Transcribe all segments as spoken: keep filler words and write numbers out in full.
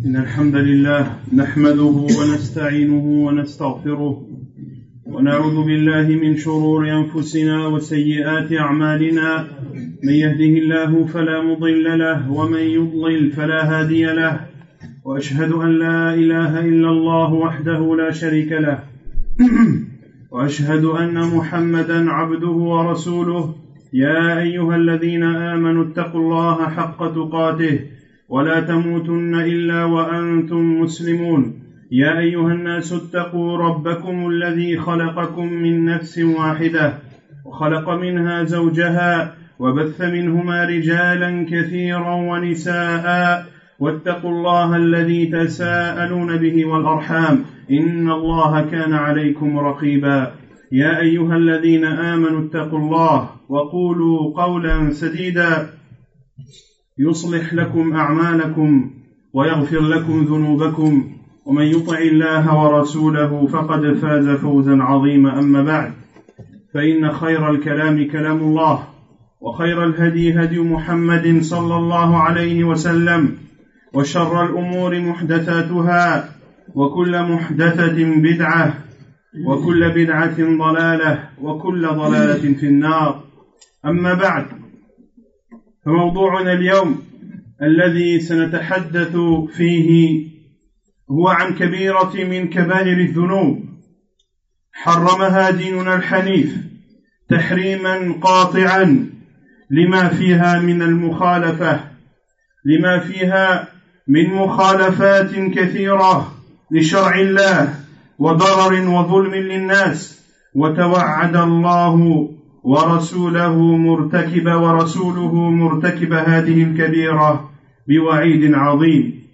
إن الحمد لله نحمده ونستعينه ونستغفره ونعوذ بالله من شرور أنفسنا وسيئات أعمالنا من يهده الله فلا مضل له ومن يضلل فلا هادي له وأشهد أن لا إله إلا الله وحده لا شريك له وأشهد أن محمدا عبده ورسوله يا أيها الذين آمنوا اتقوا الله حق تقاته ولا تموتن إلا وأنتم مسلمون يا أيها الناس اتقوا ربكم الذي خلقكم من نفس واحدة وخلق منها زوجها وبث منهما رجالا كثيرا ونساء واتقوا الله الذي تساءلون به والأرحام إن الله كان عليكم رقيبا يا أيها الذين آمنوا اتقوا الله وقولوا قولا سديدا يصلح لكم أعمالكم ويغفر لكم ذنوبكم ومن يطع الله ورسوله فقد فاز فوزا عظيما أما بعد فإن خير الكلام كلام الله وخير الهدي هدي محمد صلى الله عليه وسلم وشر الأمور محدثاتها وكل محدثة بدعة وكل بدعة ضلالة وكل ضلالة في النار أما بعد فموضوعنا اليوم الذي سنتحدث فيه هو عن كبيرة من كبائر الذنوب حرمها ديننا الحنيف تحريما قاطعا لما فيها من المخالفة لما فيها من مخالفات كثيرة لشرع الله وضرر وظلم للناس وتوعد الله ورسوله مرتكب ورسوله مرتكب هذه الكبيرة بوعيد عظيم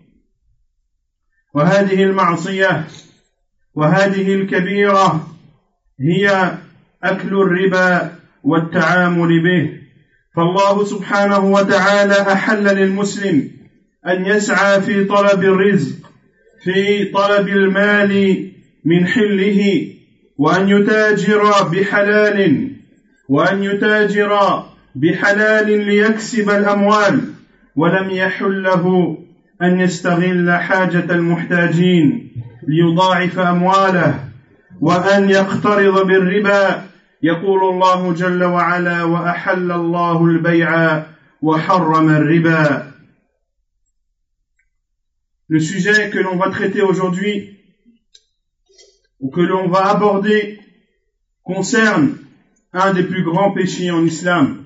وهذه المعصية وهذه الكبيرة هي أكل الربا والتعامل به فالله سبحانه وتعالى أحل للمسلم أن يسعى في طلب الرزق في طلب المال من حله وأن يتاجر بحلال وأن يتاجر بحلال ليكسب الأموال ولم يحل له أن يستغل حاجة المحتاجين ليضاعف أمواله وأن يقترض بالربا يقول الله جل وعلا وأحل الله البيع وحرم الربا. Le sujet que l'on va traiter aujourd'hui ou que l'on va aborder concerne un des plus grands péchés en islam,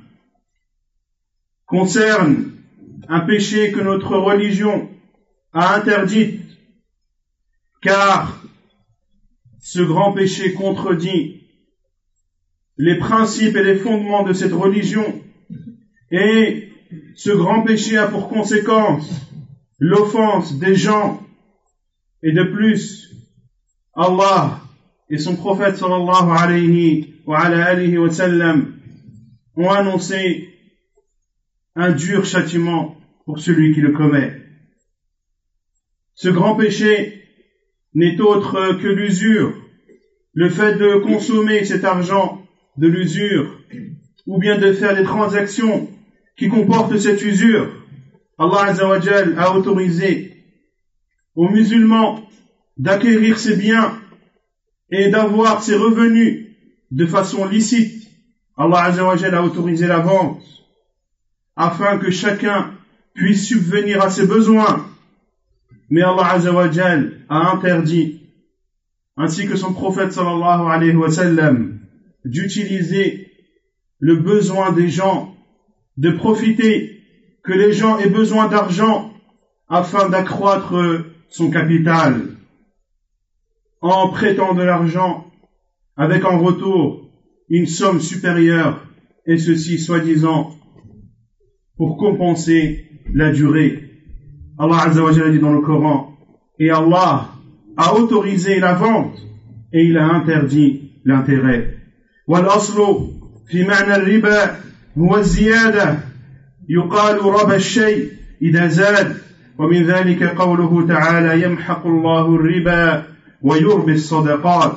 concerne un péché que notre religion a interdit, car ce grand péché contredit les principes et les fondements de cette religion, et ce grand péché a pour conséquence l'offense des gens, et de plus, Allah et son prophète sallallahu alayhi wa ala alihi wa sallam ont annoncé un dur châtiment pour celui qui le commet. Ce grand péché n'est autre que l'usure, le fait de consommer cet argent de l'usure, ou bien de faire des transactions qui comportent cette usure. Allah Azza wa Jal a autorisé aux musulmans d'acquérir ses biens et d'avoir ses revenus de façon licite. Allah Azza wa Jal a autorisé la vente afin que chacun puisse subvenir à ses besoins. Mais Allah Azza wa Jal a interdit, ainsi que son prophète sallallahu alayhi wa sallam, d'utiliser le besoin des gens, de profiter que les gens aient besoin d'argent afin d'accroître son capital, en prêtant de l'argent avec en retour une somme supérieure, et ceci soi-disant pour compenser la durée. Allah Azza wa Jalla dit dans le Coran, et Allah a autorisé la vente et il a interdit l'intérêt. والأصل في معنى الربا هو الزيادة يقال ربا الشيء إذا زاد ومن ذلك قوله تعالى يمحق الله الربا ويربي الصدقات.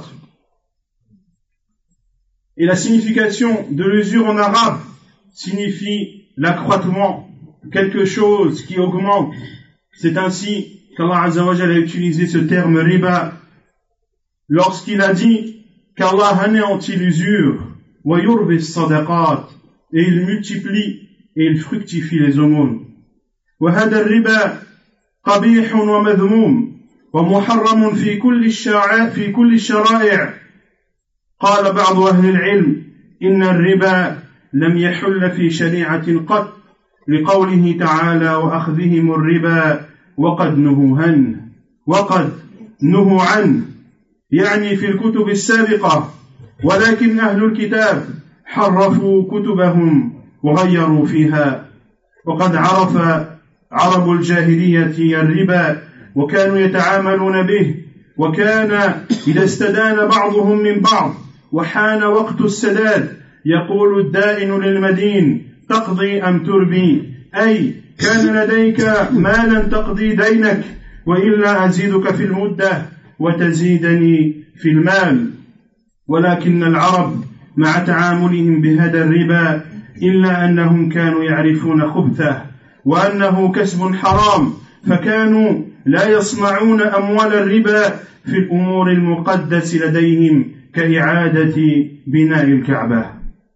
Et la signification de l'usure en arabe signifie l'accroîtement, quelque chose qui augmente. C'est ainsi qu'Allah Azza wa Jalla a utilisé ce terme riba lorsqu'il a dit qu'Allah anéantit l'usure wa yurbi as-sadaqat, et il multiplie et il fructifie les aumônes. Wa hada ar-riba qabih wa madhmum wa muharram fi kulli ash-shara'i fi kulli ash-shara'i'. قال بعض أهل العلم إن الربا لم يحل في شريعة قط لقوله تعالى وأخذهم الربا وقد نهوا عنه وقد نهوا عنه يعني في الكتب السابقة، ولكن أهل الكتاب حرفوا كتبهم وغيروا فيها. وقد عرف عرب الجاهلية الربا وكانوا يتعاملون به، وكان إذا استدان بعضهم من بعض وحان وقت السداد يقول الدائن للمدين تقضي أم تربي، أي كان لديك مالا تقضي دينك وإلا أزيدك في المدة وتزيدني في المال. ولكن العرب مع تعاملهم بهذا الربا إلا أنهم كانوا يعرفون خبثه وأنه كسب حرام، فكانوا لا يصنعون أموال الربا في الأمور المقدس لديهم كإعادة بناء الكعبة.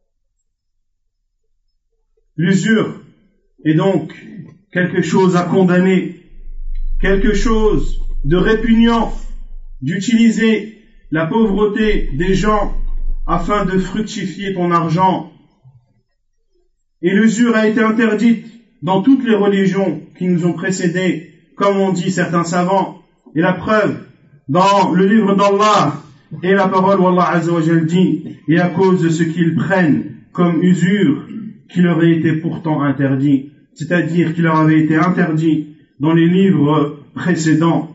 L'usure est donc quelque chose à condamner, quelque chose de répugnant d'utiliser la pauvreté des gens afin de fructifier ton argent. Et l'usure a été interdite dans toutes les religions qui nous ont précédés, comme ont dit certains savants. Et la preuve, dans le livre d'Allah et la parole où Allah Azza wa Jal dit, et à cause de ce qu'ils prennent comme usure, qui leur a été pourtant interdit, c'est-à-dire qui leur avait été interdit dans les livres précédents.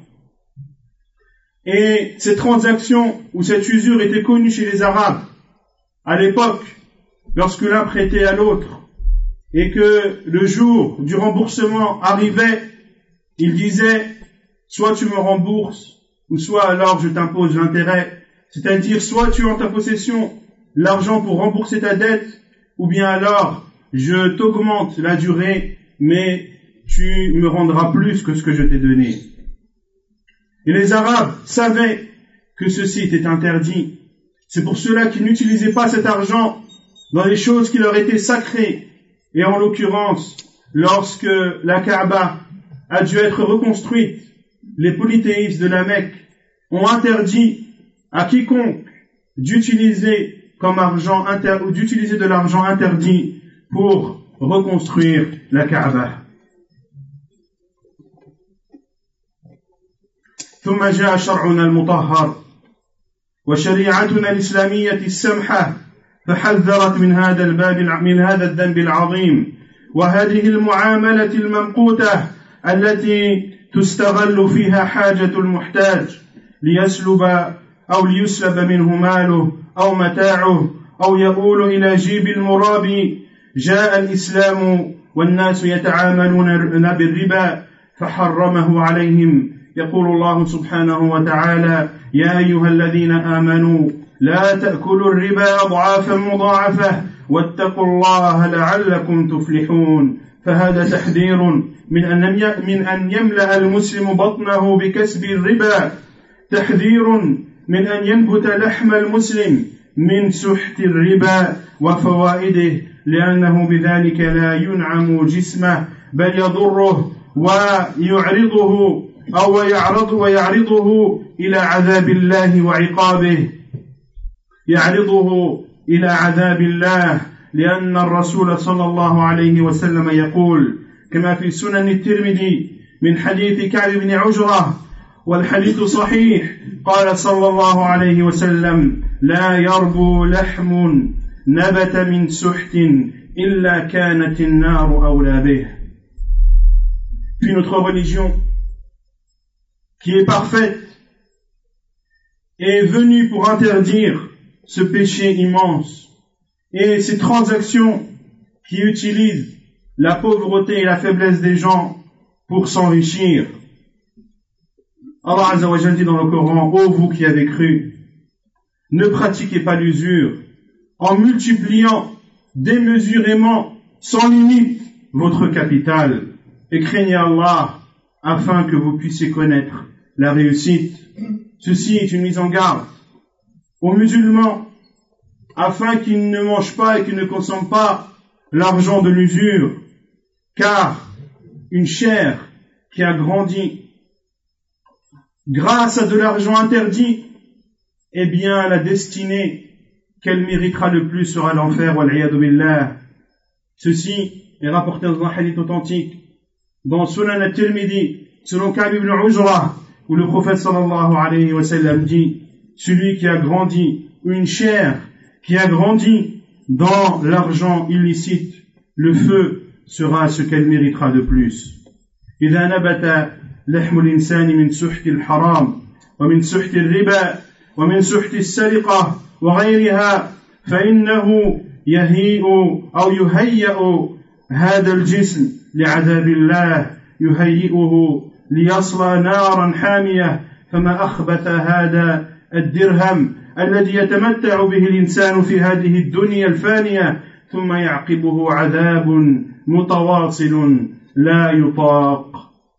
Et cette transaction ou cette usure était connue chez les Arabes à l'époque, lorsque l'un prêtait à l'autre et que le jour du remboursement arrivait, il disait soit tu me rembourses ou soit alors je t'impose l'intérêt, c'est-à-dire soit tu as en ta possession l'argent pour rembourser ta dette ou bien alors je t'augmente la durée mais tu me rendras plus que ce que je t'ai donné. Et les Arabes savaient que ceci était interdit. C'est pour cela qu'ils n'utilisaient pas cet argent dans les choses qui leur étaient sacrées. Et en l'occurrence, lorsque la Kaaba a dû être reconstruite, les polythéistes de la Mecque ont interdit à quiconque d'utiliser comme argent inter- ou d'utiliser de l'argent interdit pour reconstruire la Kaaba. ثم جاء شرعنا المطهر وشريعتنا الإسلامية السمحة فحذرت من هذا الباب من هذا الذنب العظيم وهذه المعاملة الممقوتة التي تستغل فيها حاجة المحتاج ليسلب أو ليسلب منه ماله أو متاعه أو يؤول إلى جيب المرابي. جاء الإسلام والناس يتعاملون بالربا فحرمه عليهم. يقول الله سبحانه وتعالى يا أيها الذين آمنوا لا تأكلوا الربا أضعافا مضاعفة واتقوا الله لعلكم تفلحون. فهذا تحذير من أن من أن يملأ المسلم بطنه بكسب الربا، تحذير من أن ينبت لحم المسلم من سحت الربا وفوائده، لأنه بذلك لا ينعم جسمه بل يضره ويعرضه أو يعرض ويعرضه إلى عذاب الله وعقابه، يعرضه إلى عذاب الله، لأن الرسول صلى الله عليه وسلم يقول كما في سنن الترمذي من حديث كعب بن عجرة والحديث صحيح، قال صلى الله عليه وسلم لا يربو لحم نبت من سحت إلا كانت النار أولى به. Puis notre religion qui est parfaite est venue pour interdire ce péché immense et ces transactions qui utilisent la pauvreté et la faiblesse des gens pour s'enrichir. Allah Azza wa Jalla dit dans le Coran, ô vous qui avez cru, ne pratiquez pas l'usure en multipliant démesurément, sans limite, votre capital, et craignez Allah, afin que vous puissiez connaître la réussite. Ceci est une mise en garde aux musulmans, afin qu'ils ne mangent pas et qu'ils ne consomment pas l'argent de l'usure, car une chair qui a grandi grâce à de l'argent interdit, eh bien la destinée qu'elle méritera le plus sera l'enfer, wal-'iyadu billah. Ceci est rapporté dans un hadith authentique, dans Sunan al-Tirmidhi, selon Ka'b ibn Ujra, où le prophète sallallahu alayhi wa sallam dit, celui qui a grandi, ou une chair qui a grandi dans l'argent illicite, le feu sera ce qu'elle méritera de plus. إذا نبت لحم الإنسان من سحت الحرام ومن سحت الربا ومن سحت السرقة وغيرها فإنه يهيئ أو يهيئ هذا الجسم لعذاب الله يهيئه ليصلى نارا حامية فما أخبث هذا الدرهم الذي يتمتع به الإنسان في هذه الدنيا الفانية ثم يعقبه عذاب متواصل لا يطاق.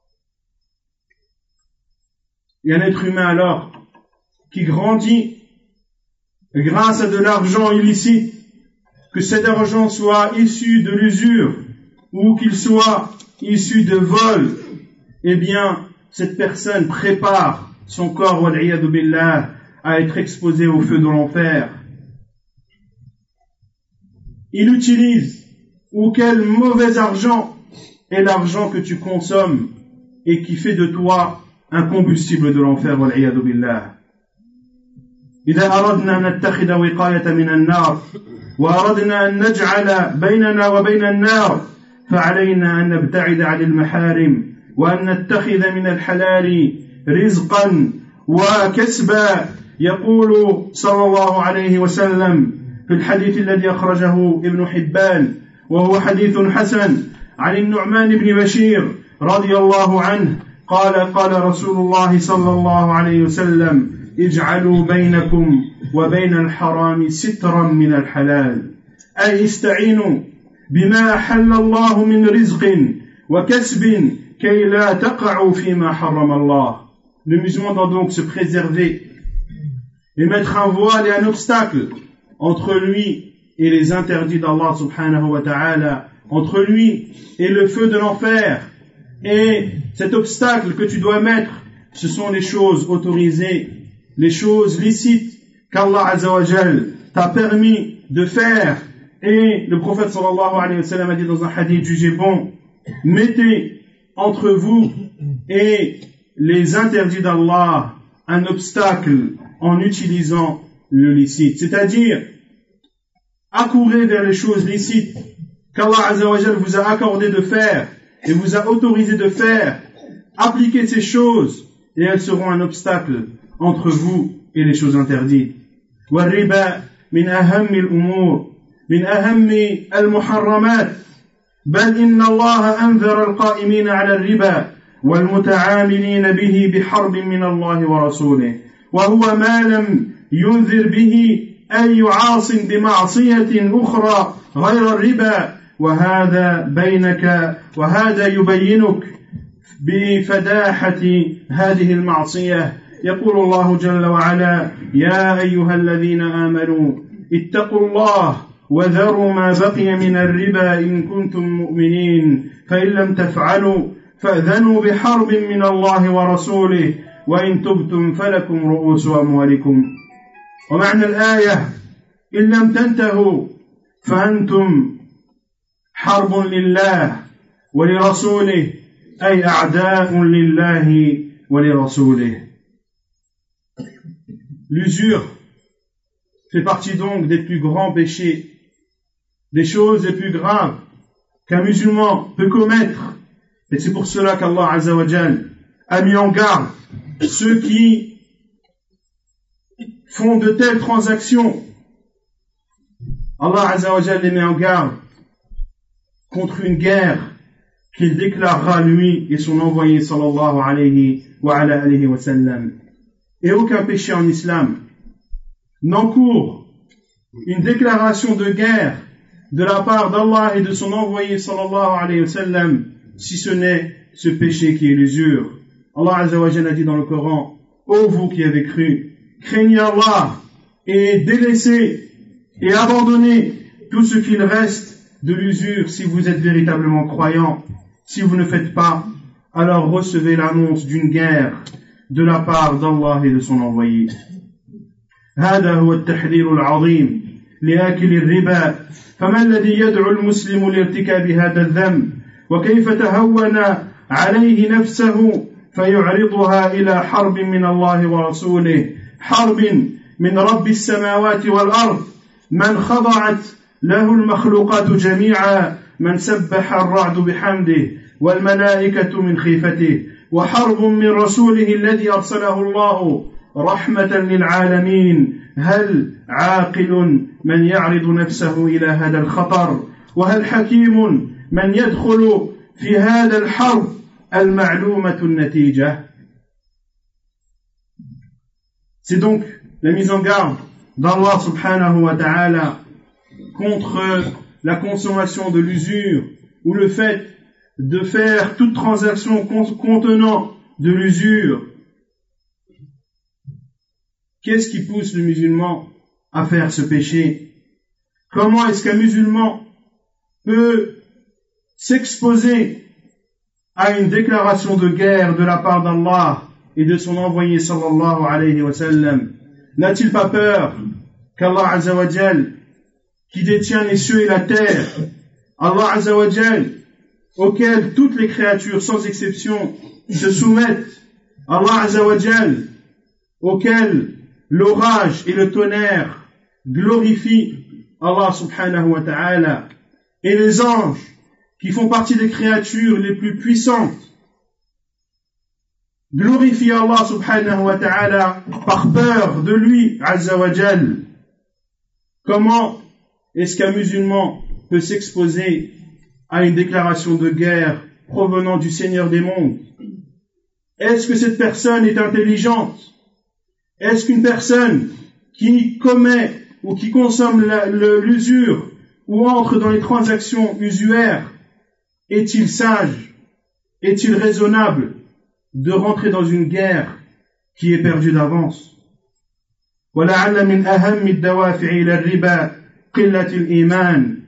Il y a un être humain alors qui grandit grâce à de l'argent illicite, que cet argent soit issu de l'usure ou qu'il soit issu de vol, eh bien cette personne prépare son corps, wal-'iyadu billah, à être exposé au feu de l'enfer. Il utilise, ou quel mauvais argent est l'argent que tu consommes et qui fait de toi un combustible de l'enfer, wal-'iyadu billah. إذا أردنا أن نتخذ وقاية من النار وأردنا أن نجعل بيننا وبين النار فعلينا أن نبتعد عن المحارم وأن نتخذ من الحلال رزقا وكسبا. يقول صلى الله عليه وسلم في الحديث الذي أخرجه ابن حبان وهو حديث حسن عن النعمان بن بشير رضي الله عنه قال قال رسول الله صلى الله عليه وسلم اجعلوا بينكم وبين الحرام سترا من الحلال أي استعينوا بما أحل الله من رزق وكسب كي لا تقعوا فيما حرم الله. Le musulman doit donc se préserver et mettre un voile et un obstacle entre lui et les interdits d'Allah subhanahu wa ta'ala, entre lui et le feu de l'enfer. Et cet obstacle que tu dois mettre, ce sont les choses autorisées, les choses licites qu'Allah Azza wa Jal t'a permis de faire. Et le prophète sallallahu alayhi wa sallam a dit dans un hadith jugé bon, mettez entre vous et les interdits d'Allah un obstacle en utilisant le licite, c'est-à-dire accourez vers les choses licites qu'Allah Azza wa Jal vous a accordé de faire et vous a autorisé de faire. Appliquez ces choses et elles seront un obstacle entre vous et les choses interdites. والربا من أهم الأمور من أهم المحرمات بل إن الله أنذر القائمين على الربا والمتعاملين به بحرب من الله ورسوله وهو ما لم ينذر به أي عاص بمعصية أخرى غير الربا وهذا بينك وهذا يبينك بفداحة هذه المعصية. يقول الله جل وعلا يا أيها الذين آمنوا اتقوا الله وذروا ما بقي من الربا إن كنتم مؤمنين فإن لم تفعلوا فأذنوا بحرب من الله ورسوله وإن تبتم فلكم رؤوس أموالكم. ومعنى الآية إن لم تنتهوا فأنتم حرب لله ولرسوله أي أعداء لله ولرسوله. L'usure fait partie donc des plus grands péchés, des choses les plus graves qu'un musulman peut commettre. Et c'est pour cela qu'Allah Azza wa Jal a mis en garde ceux qui font de telles transactions. Allah Azza wa Jal les met en garde contre une guerre qu'il déclarera lui et son envoyé sallallahu alayhi wa ala alayhi wa sallam. Et aucun péché en islam n'encourt une déclaration de guerre de la part d'Allah et de son envoyé sallallahu alayhi wa sallam, si ce n'est ce péché qui est l'usure. Allah Azza wa Jalla a dit dans le Coran, ô vous qui avez cru, craignez Allah et délaissez et abandonnez tout ce qu'il reste de l'usure si vous êtes véritablement croyants. Si vous ne faites pas, alors recevez l'annonce d'une guerre de la part d'Allah et de son envoyé. هذا هو التحذير العظيم لآكل الربا فما الذي يدعو المسلم لارتكاب هذا الذنب وكيف تهون عليه نفسه فيعرضها إلى حرب من الله ورسوله حرب من رب السماوات والأرض من خضعت له المخلوقات جميعا من سبح الرعد بحمده والملائكة من خيفته وحرب من رسوله الذي أرسله الله رحمة للعالمين هل عاقل من يعرض نفسه إلى هذا الخطر وهل حكيم من يدخل في هذا الحرب المعلومة النتيجة. C'est donc la mise en garde d'Allah subhanahu wa ta'ala contre la consommation de l'usure ou le fait de faire toute transaction contenant de l'usure. Qu'est-ce qui pousse le musulman à faire ce péché? Comment est-ce qu'un musulman peut s'exposer à une déclaration de guerre de la part d'Allah et de son envoyé sallallahu alayhi wa sallam? N'a-t-il pas peur qu'Allah Azza wa Jal, qui détient les cieux et la terre, Allah Azza wa Jal, auquel toutes les créatures sans exception se soumettent, Allah Azza wa Jal, auquel l'orage et le tonnerre glorifient Allah subhanahu wa ta'ala, et les anges qui font partie des créatures les plus puissantes glorifient Allah subhanahu wa ta'ala par peur de lui Azza wa Jal. Comment est-ce qu'un musulman peut s'exposer à une déclaration de guerre provenant du Seigneur des mondes? Est-ce que cette personne est intelligente? Est-ce qu'une personne qui commet ou qui consomme la, le, l'usure ou entre dans les transactions usuaires, est-il sage? Est-il raisonnable de rentrer dans une guerre qui est perdue d'avance? ولعل من أهم الدوافع إلى الربا قلة الإيمان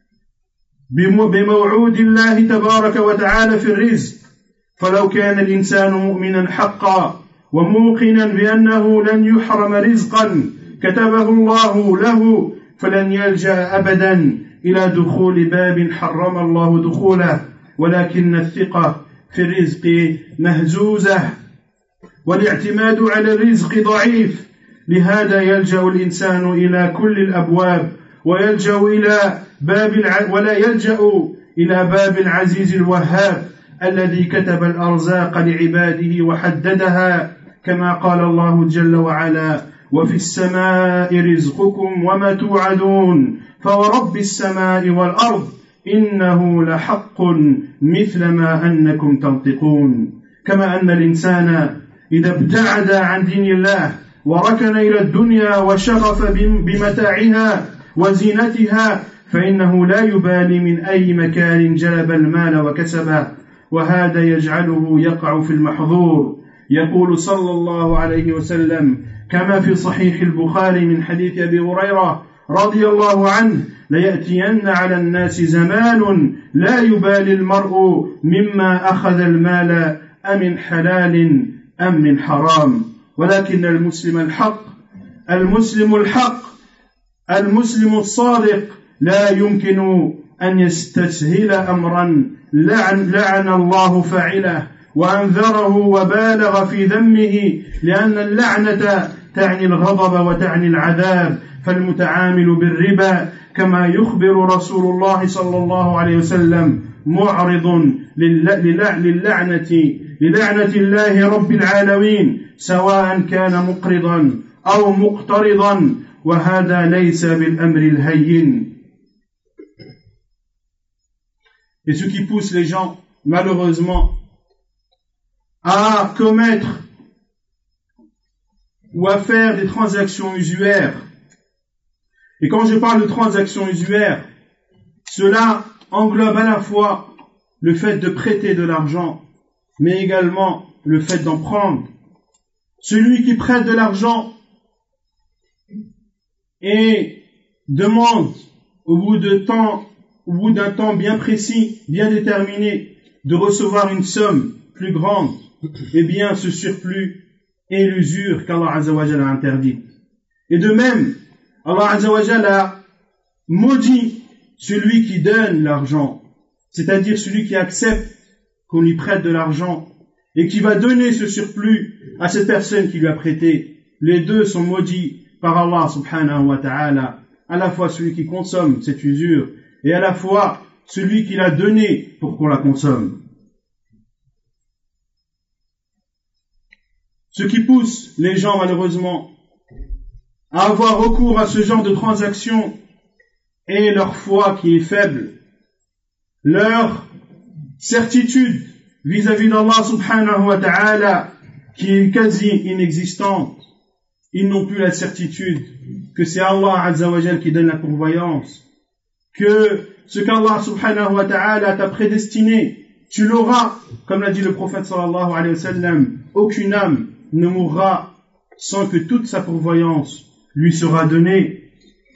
بموعود الله تبارك وتعالى في الرزق فلو كان الإنسان مؤمنا حقا وموقنا بأنه لن يحرم رزقا كتبه الله له فلن يلجأ أبدا إلى دخول باب حرم الله دخوله ولكن الثقة في الرزق مهزوزة والاعتماد على الرزق ضعيف لهذا يلجأ الإنسان إلى كل الأبواب ويلجأ إلى باب الع... ولا يلجأ إلى باب العزيز الوهاب الذي كتب الأرزاق لعباده وحددها كما قال الله جل وعلا وفي السماء رزقكم وما توعدون فورب السماء والأرض إنه لحق مثل ما أنكم تنطقون كما أن الإنسان إذا ابتعد عن دين الله وركن إلى الدنيا وشغف بمتاعها وزينتها فإنه لا يبالي من أي مكان جلب المال وكسبه وهذا يجعله يقع في المحظور يقول صلى الله عليه وسلم كما في صحيح البخاري من حديث أبي هريرة رضي الله عنه ليأتين على الناس زمان لا يبالي المرء مما أخذ المال أمن حلال أم من حرام ولكن المسلم الحق المسلم الحق المسلم الصادق لا يمكن أن يستسهل أمرا لعن, لعن الله فاعله وأنذره وبالغ في ذمه لأن اللعنة تعني الغضب وتعني العذاب فالمتعامل بالربا كما يخبر رسول الله صلى الله عليه وسلم معرض للعنة للعنة الله رب العالمين سواء كان مقرضا أو مقترضا وهذا ليس بالأمر الهين. Et ce qui pousse les gens, malheureusement, à commettre ou à faire des transactions usuaires. Et quand je parle de transactions usuaires, cela englobe à la fois le fait de prêter de l'argent mais également le fait d'en prendre. Celui qui prête de l'argent et demande au bout de temps, au bout d'un temps bien précis, bien déterminé, de recevoir une somme plus grande, eh bien ce surplus est l'usure qu'Allah Azza wa Jalla a interdite. Et de même, Allah Azza wa Jalla a maudit celui qui donne l'argent, c'est-à-dire celui qui accepte qu'on lui prête de l'argent et qui va donner ce surplus à cette personne qui lui a prêté. Les deux sont maudits par Allah subhanahu wa ta'ala, à la fois celui qui consomme cette usure et à la fois celui qui l'a donné pour qu'on la consomme. Ce qui pousse les gens malheureusement à avoir recours à ce genre de transactions est leur foi qui est faible, leur certitude vis-à-vis d'Allah subhanahu wa ta'ala qui est quasi inexistante. Ils n'ont plus la certitude que c'est Allah azza wa jal qui donne la pourvoyance, que ce qu'Allah subhanahu wa ta'ala t'a prédestiné, tu l'auras, comme l'a dit le prophète sallallahu alayhi wa sallam, aucune âme ne mourra sans que toute sa pourvoyance lui sera donnée.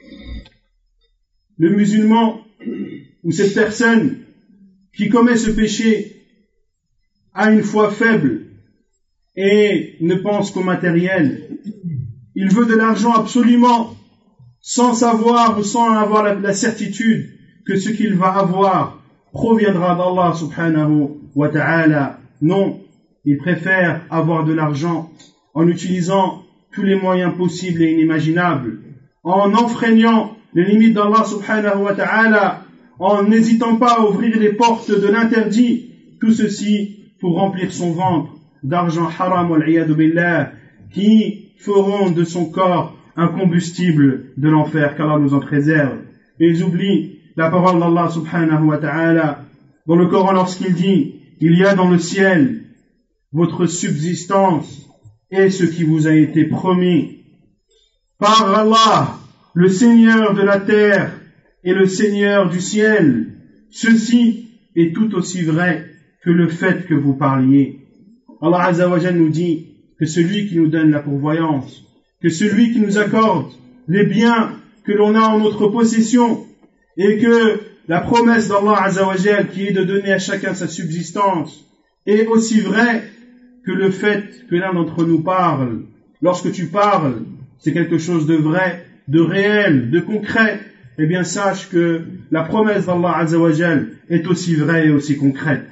Le musulman ou cette personne qui commet ce péché a une foi faible et ne pense qu'au matériel. Il veut de l'argent absolument sans savoir ou sans avoir la, la certitude que ce qu'il va avoir proviendra d'Allah subhanahu wa ta'ala. Non, il préfère avoir de l'argent en utilisant tous les moyens possibles et inimaginables, en enfreignant les limites d'Allah subhanahu wa ta'ala, en n'hésitant pas à ouvrir les portes de l'interdit, tout ceci pour remplir son ventre d'argent haram wal iyadu billah, qui feront de son corps un combustible de l'enfer, qu'Allah nous en préserve. Et ils oublient la parole d'Allah subhanahu wa ta'ala dans le Coran lorsqu'il dit: il y a dans le ciel votre subsistance et ce qui vous a été promis par Allah, le Seigneur de la terre et le Seigneur du ciel. Ceci est tout aussi vrai que le fait que vous parliez. Allah Azza wa Jalla nous dit que celui qui nous donne la pourvoyance, que celui qui nous accorde les biens que l'on a en notre possession, et que la promesse d'Allah Azza wa Jalla qui est de donner à chacun sa subsistance est aussi vrai que le fait que l'un d'entre nous parle. Lorsque tu parles, c'est quelque chose de vrai, de réel, de concret. Eh bien, sache que la promesse d'Allah Azza wa Jalla est aussi vraie et aussi concrète.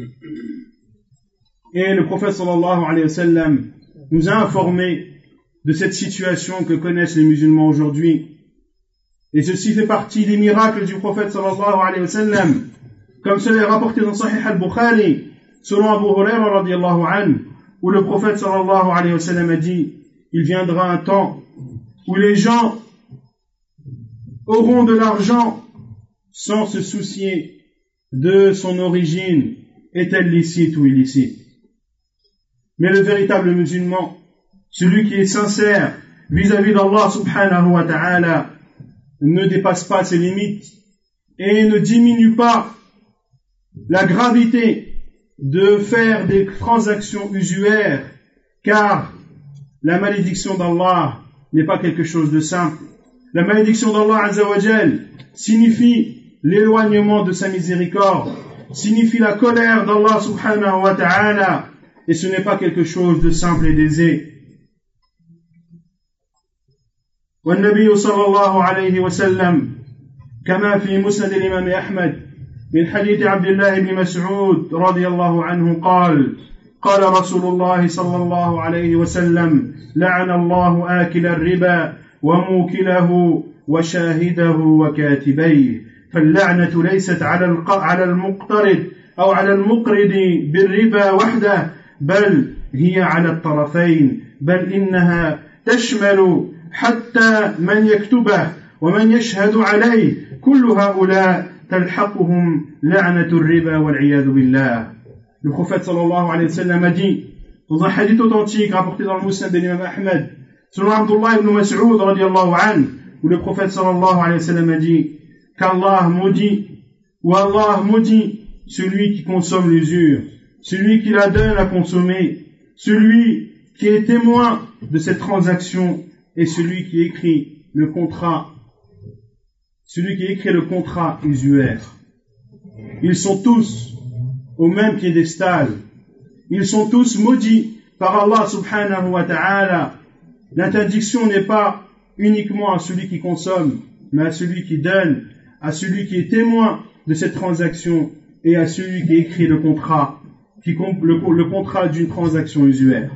Et le prophète sallallahu alayhi wa sallam nous a informé de cette situation que connaissent les musulmans aujourd'hui. Et ceci fait partie des miracles du prophète sallallahu alayhi wa sallam, comme cela est rapporté dans Sahih al-Bukhari, selon Abu Huraira radiyallahu anhu, où le prophète sallallahu alayhi wa sallam a dit: il viendra un temps où les gens auront de l'argent sans se soucier de son origine, est-elle licite ou illicite. Mais le véritable musulman, celui qui est sincère vis-à-vis d'Allah subhanahu wa ta'ala, ne dépasse pas ses limites et ne diminue pas la gravité de faire des transactions usuaires, car la malédiction d'Allah n'est pas quelque chose de simple. La malédiction d'Allah Azza wa Jal signifie l'éloignement de sa miséricorde, signifie la colère d'Allah subhanahu wa ta'ala, et ce n'est pas quelque chose de simple et d'aisé. والنبي صلى الله عليه وسلم كما في مسند الإمام أحمد من حديث عبد الله بن مسعود رضي الله عنه قال: قال رسول الله صلى الله عليه وسلم: لعن الله آكل الربا وموكله وشاهده وكاتبيه. فاللعنة ليست على على المقترض أو على المقرض بالربا وحده، بل هي على الطرفين، بل إنها تشمل حتى من يكتبه ومن يشهد عليه، كل هؤلاء تلحقهم لعنة الربا والعياذ بالله. Le prophète sallallahu alayhi wa sallam a dit, dans un hadith authentique rapporté dans le Musnad de l'imam Ahmed, selon Abdullah ibn Mas'ud radiyallahu anhu, où le prophète sallallahu alayhi wa sallam a dit qu'Allah maudit, ou Allah maudit celui qui consomme l'usure, celui qui la donne à consommer, celui qui est témoin de cette transaction et celui qui écrit le contrat, celui qui écrit le contrat usuaire. Ils sont tous au même piédestal. Ils sont tous maudits par Allah subhanahu wa ta'ala. L'interdiction n'est pas uniquement à celui qui consomme, mais à celui qui donne, à celui qui est témoin de cette transaction et à celui qui écrit le contrat, qui le, le contrat d'une transaction usuaire.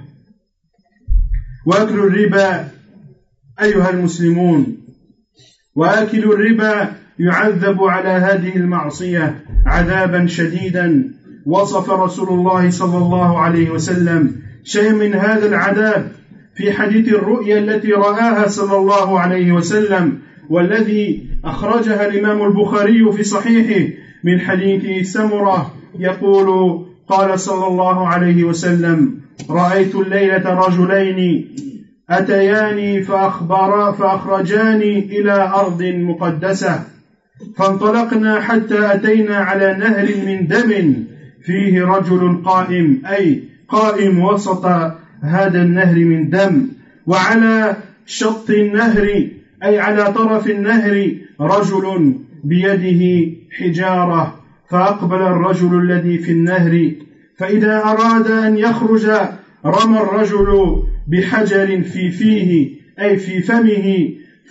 وأكل الربا أيها المسلمون وآكل الربا يعذب على هذه المعصية عذابا شديدا وصف رسول الله صلى الله عليه وسلم شيء من هذا العذاب في حديث الرؤيا التي رآها صلى الله عليه وسلم والذي أخرجها الإمام البخاري في صحيحه من حديث سمرة يقول قال صلى الله عليه وسلم رأيت الليلة رجلين أتياني فأخبرا فأخرجاني إلى أرض مقدسة فانطلقنا حتى أتينا على نهر من دم فيه رجل قائم أي قائم وسط هذا النهر من دم وعلى شط النهر أي على طرف النهر رجل بيده حجارة فأقبل الرجل الذي في النهر فإذا أراد أن يخرج رمى الرجل بحجر في فيه أي في فمه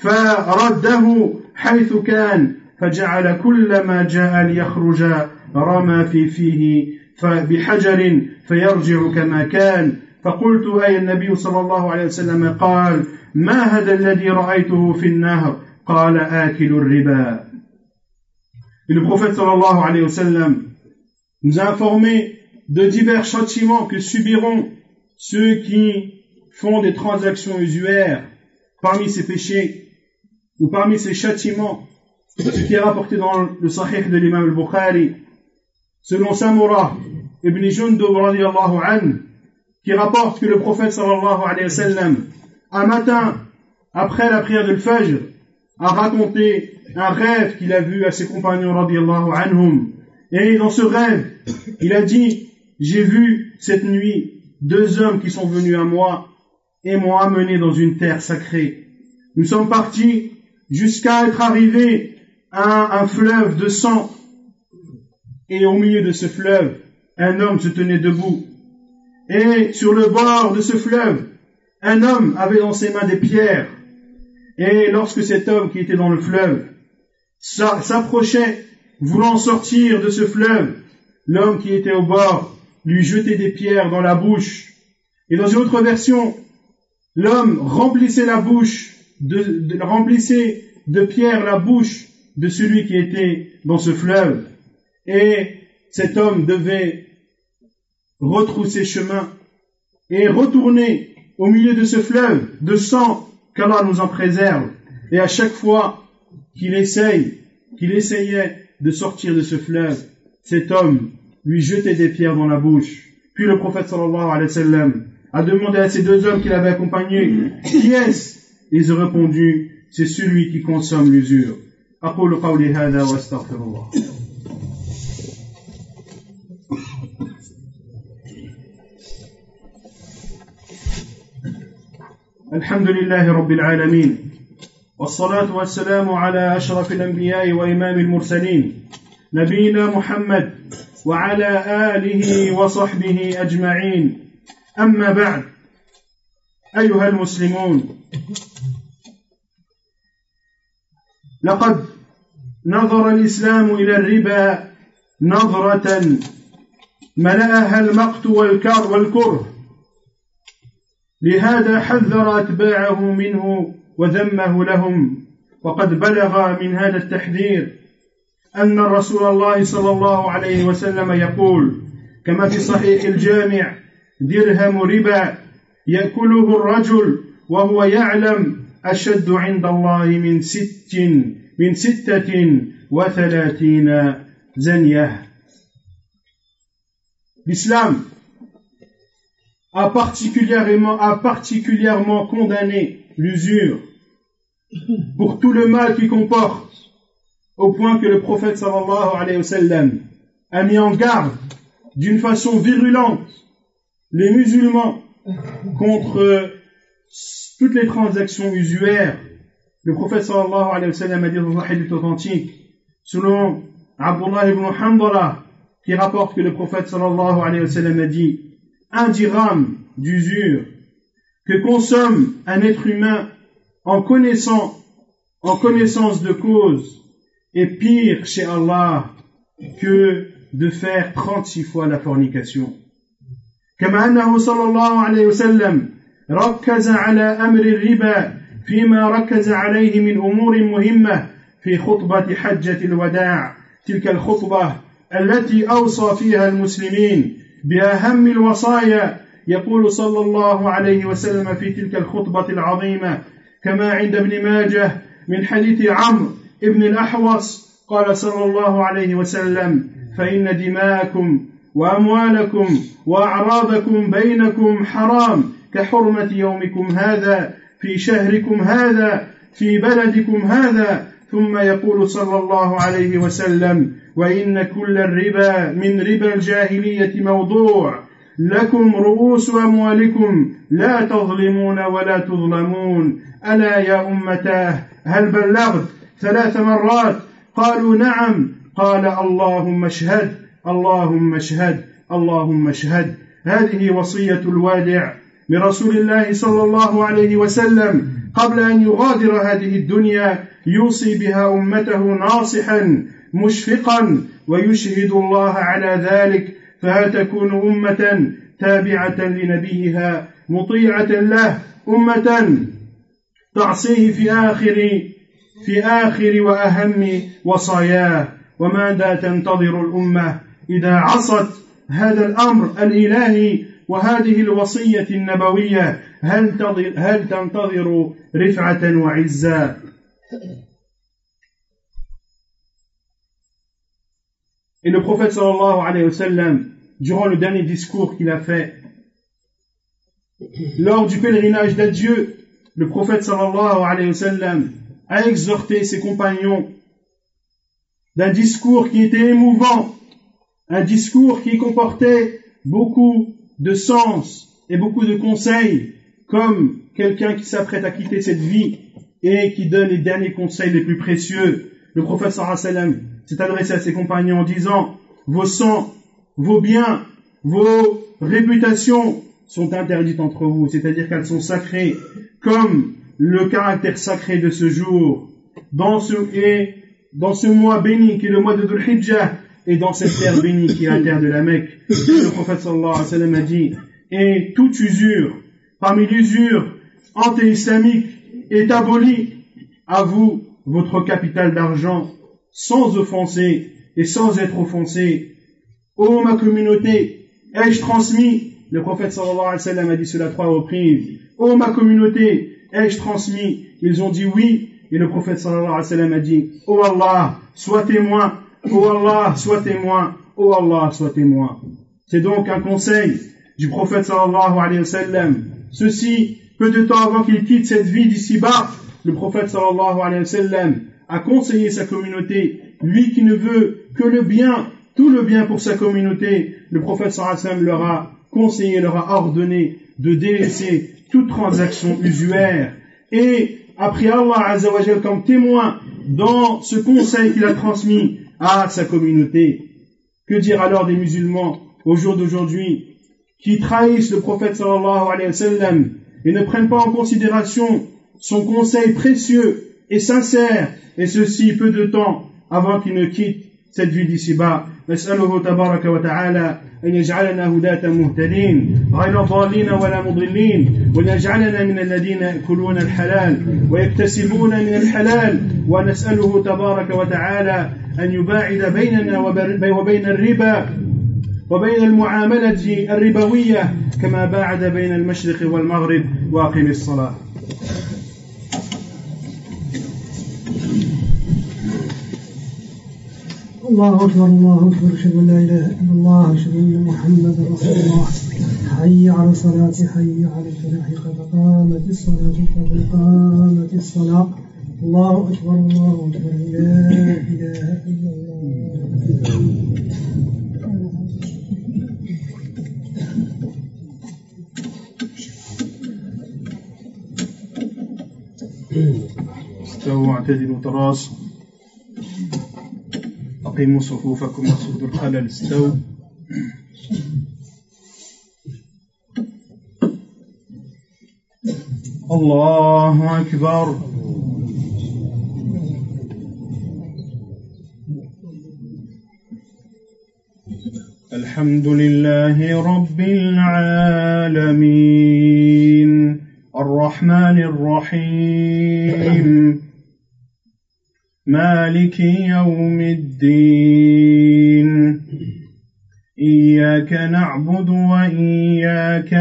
فرده حيث كان فجعل كل ما جاء ليخرج رمى في فيه بحجر فيرجع كما كان فقلت أي النبي صلى الله عليه وسلم قال ما هذا الذي رأيته في النهر قال آكل الربا. Et le prophète sallallahu alayhi wa sallam nous a informé de divers châtiments que subiront ceux qui font des transactions usuaires. Parmi ces péchés ou parmi ces châtiments, ce qui est rapporté dans le Sahih de l'imam al-Bukhari, selon Samura ibn Jundub radiyallahu anhu, qui rapporte que le prophète sallallahu alayhi wa sallam, un matin, après la prière de l'Fajr, a raconté un rêve qu'il a vu à ses compagnons radiyallahu anhum. Et dans ce rêve, il a dit, j'ai vu cette nuit deux hommes qui sont venus à moi et m'ont amené dans une terre sacrée. Nous sommes partis jusqu'à être arrivés à un fleuve de sang. Et au milieu de ce fleuve, un homme se tenait debout. Et sur le bord de ce fleuve, un homme avait dans ses mains des pierres. Et lorsque cet homme qui était dans le fleuve s'approchait, voulant sortir de ce fleuve, l'homme qui était au bord lui jetait des pierres dans la bouche. Et dans une autre version, l'homme remplissait la bouche, de, de, remplissait de pierres la bouche de celui qui était dans ce fleuve. Et cet homme devait retrousser chemin et retourner au milieu de ce fleuve de sang, qu'Allah nous en préserve. Et à chaque fois qu'il essaye, qu'il essayait de sortir de ce fleuve, cet homme lui jetait des pierres dans la bouche. Puis le prophète sallallahu alayhi wa sallam a demandé à ces deux hommes qui l'avaient accompagné, qui est-ce? Ils ont répondu, c'est celui qui consomme l'usure. أقول قولي هذا وأستغفر الله. الحمد لله رب العالمين والصلاة والسلام على أشرف الأنبياء وإمام المرسلين نبينا محمد وعلى آله وصحبه أجمعين أما بعد أيها المسلمون لقد نظر الإسلام إلى الربا نظرة ملأها المقت والكر والكره لهذا حذر أتباعه منه وذمه لهم وقد بلغ من هذا التحذير أن الرسول الله صلى الله عليه وسلم يقول كما في صحيح الجامع درهم ربا يأكله الرجل وهو يعلم أشد عند الله من ست من ستة وثلاثين زنية. L'islam a particulièrement, a particulièrement condamné l'usure pour tout le mal qu'il comporte, au point que le prophète sallallahu alayhi wa sallam a mis en garde d'une façon virulente les musulmans contre toutes les transactions usuaires. Le prophète sallallahu alayhi wa sallam a dit dans un hadith authentique, selon Abdullah ibn Hanbala, qui rapporte que le prophète sallallahu alayhi wa sallam a dit, un dirham d'usure que consomme un être humain en connaissant, en connaissance de cause est pire chez Allah que de faire trente-six fois la fornication. كما أنه صلى الله عليه وسلم ركز على أمر الربا فيما ركز عليه من أمور مهمة في خطبة حجة الوداع، تلك الخطبة التي أوصى فيها المسلمين بأهم الوصايا، يقول صلى الله عليه وسلم في تلك الخطبة العظيمة كما عند ابن ماجه من حديث عمرو ابن الأحوص قال صلى الله عليه وسلم: فإن دماءكم وأموالكم وأعراضكم بينكم حرام كحرمة يومكم هذا في شهركم هذا في بلدكم هذا. ثم يقول صلى الله عليه وسلم: وإن كل الربا من ربا الجاهلية موضوع، لكم رؤوس أموالكم لا تظلمون ولا تظلمون. ألا يا أمتاه هل بلغت؟ ثلاث مرات. قالوا نعم. قال: اللهم اشهد اللهم اشهد اللهم اشهد. هذه وصية الوادع من رسول الله صلى الله عليه وسلم قبل أن يغادر هذه الدنيا، يوصي بها أمته ناصحا مشفقا ويشهد الله على ذلك، فهل تكون أمة تابعة لنبيها مطيعة له، أمة تعصيه في آخر في آخر وأهم وصاياه. وماذا تنتظر الأمة إذا عصت هذا الأمر الإلهي وهذه الوصية النبوية؟ هل هل تنتظر رفعة وعزة؟ Et le prophète sallallahu alayhi wa sallam, durant le dernier discours qu'il a fait, lors du pèlerinage d'adieu, le prophète sallallahu alayhi wa sallam a exhorté ses compagnons d'un discours qui était émouvant, un discours qui comportait beaucoup de sens et beaucoup de conseils, comme quelqu'un qui s'apprête à quitter cette vie et qui donne les derniers conseils les plus précieux. Le prophète sallallahu alayhi wa sallam s'est adressé à ses compagnons en disant: vos sangs, vos biens, vos réputations sont interdites entre vous, c'est-à-dire qu'elles sont sacrées, comme le caractère sacré de ce jour, dans ce, et dans ce mois béni qui est le mois de Dhul Hijjah, et dans cette terre bénie qui est la terre de la Mecque. Le prophète sallallahu alayhi wa sallam a dit: et toute usure, parmi l'usure anti-islamique, est abolie. À vous, votre capital d'argent, sans offenser et sans être offensé. Ô ma communauté, ai-je transmis? Le prophète sallallahu alayhi wa sallam a dit cela trois reprises. Ô ma communauté, ai-je transmis? Ils ont dit oui. Et le prophète sallallahu alayhi wa sallam a dit: ô Allah, sois témoin. Ô Allah, sois témoin. Ô Allah, sois témoin. C'est donc un conseil du prophète sallallahu alayhi wa sallam. Ceci, peu de temps avant qu'il quitte cette vie d'ici-bas, le prophète sallallahu alayhi wa sallam a conseillé sa communauté, lui qui ne veut que le bien, tout le bien pour sa communauté. Le prophète sallallahu alayhi wa sallam leur a conseillé, leur a ordonné de délaisser toute transaction usuaire. Et après Allah Azza wa Jal comme témoin dans ce conseil qu'il a transmis à sa communauté. Que dire alors des musulmans au jour d'aujourd'hui qui trahissent le prophète sallallahu alayhi wa sallam et ne prennent pas en considération son conseil précieux et sincère, et ceci peu de temps avant qu'il ne quitte cette vie d'ici-bas. نسأله تبارك وتعالى أن يجعلنا هداة مهتدين غير ضالين ولا مضلين، وأن يجعلنا من الذين يأكلون الحلال ويكتسبون من الحلال، ونسأله تبارك وتعالى أن يباعد بيننا وبين الربا وبين المعاملة الربوية كما باعد بين المشرق والمغرب. وأقم الصلاة. الله أكبر الله أكبر أشهد أن لا إله إلا الله أشهد أن محمدا رسول الله. حي على الصلاة حي على الفلاح قد قامت الصلاة قد قامت الصلاة. الله أكبر الله أكبر لا إله إلا الله. استووا واعتدلوا تراصوا أقيموا صفوفكم وسدوا الخلل استووا الله أكبر الحمد لله رب العالمين الرحمن الرحيم مالك يوم الدين إياك نعبد وإياك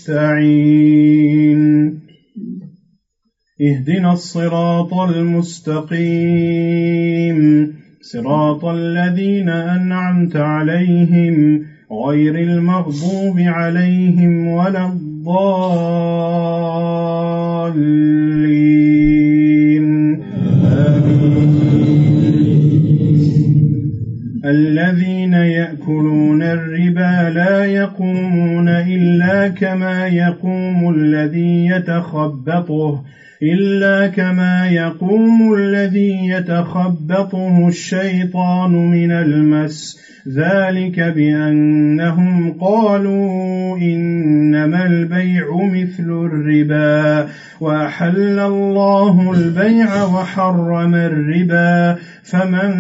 نستعين اهدنا الصراط المستقيم صراط الذين أنعمت عليهم غير المغضوب عليهم ولا الضالين الذين يأكلون الربا لا يقومون إلا كما يقوم الذي يتخبطه إلا كما يقوم الذي يتخبطه الشيطان من المس ذلك بأنهم قالوا إنما البيع مثل الربا وأحل الله البيع وحرم الربا فمن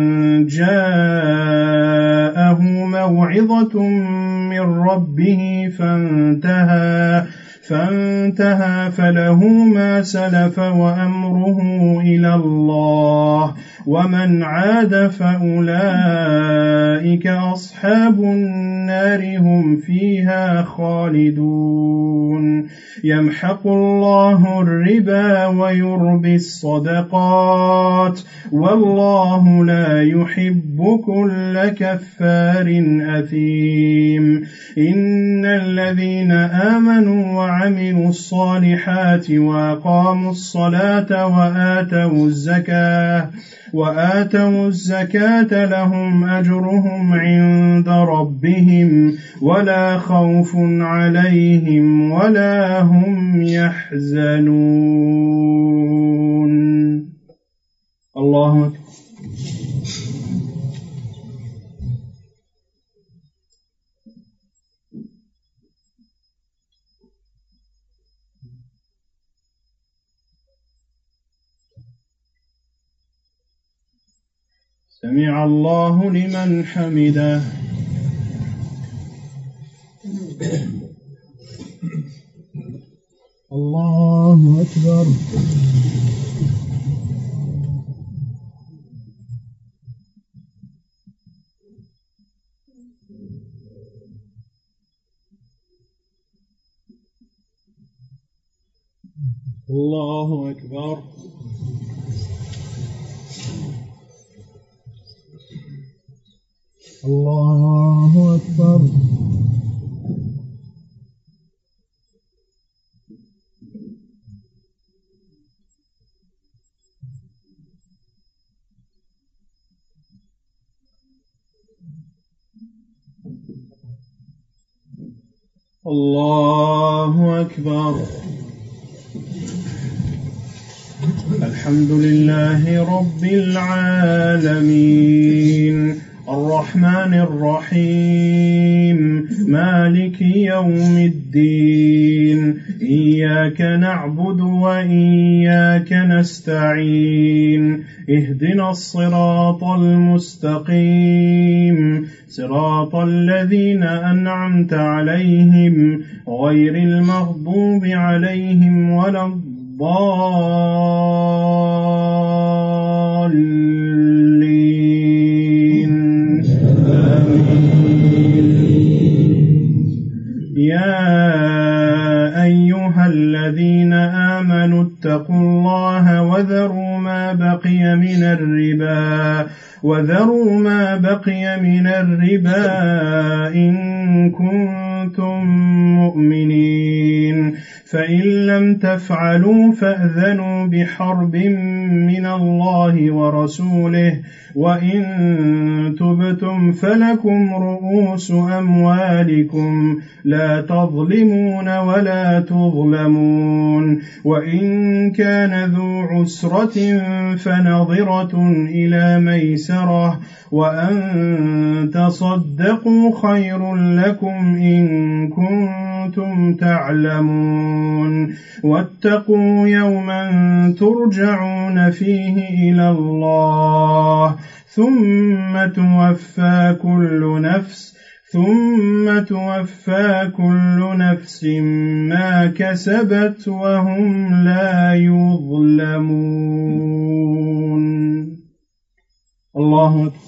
جاءه موعظة من ربه فانتهى فانتهى فله ما سلف وأمره إلى الله ومن عاد فأولئك أصحاب النار هم فيها خالدون يمحق الله الربا ويربي الصدقات والله لا يحب كل كفار أثيم إن الذين آمنوا وعملوا الصالحات وأقاموا الصلاة وآتوا الزكاة وآتوا الزكاة لهم أجرهم عند ربهم ولا خوف عليهم ولا هم يحزنون الله أكبر سمع الله لمن حمده الله أكبر الله أكبر الله أكبر الله أكبر الحمد لله رب العالمين الرحمن الرحيم مالك يوم الدين إياك نعبد وإياك نستعين اهدنا الصراط المستقيم صراط الذين أنعمت عليهم غير المغضوب عليهم ولا الضالين يا أيها الذين آمنوا اتقوا الله وذروا ما بقي من الربا وذروا ما بقي من الربا إن كنتم مؤمنين فإن لم تفعلوا فأذنوا بحرب من الله ورسوله وإن تبتم فلكم رؤوس أموالكم لا تظلمون ولا تظلمون وإن كان ذو عسرة فنظرة إلى ميسرة وأن تصدقوا خير لكم إن كنتم تعلمون واتقوا يوما ترجعون فيه إلى الله ثم توفى كل نفس ثم توفى كل نفس ما كسبت وهم لا يظلمون. الله أكبر.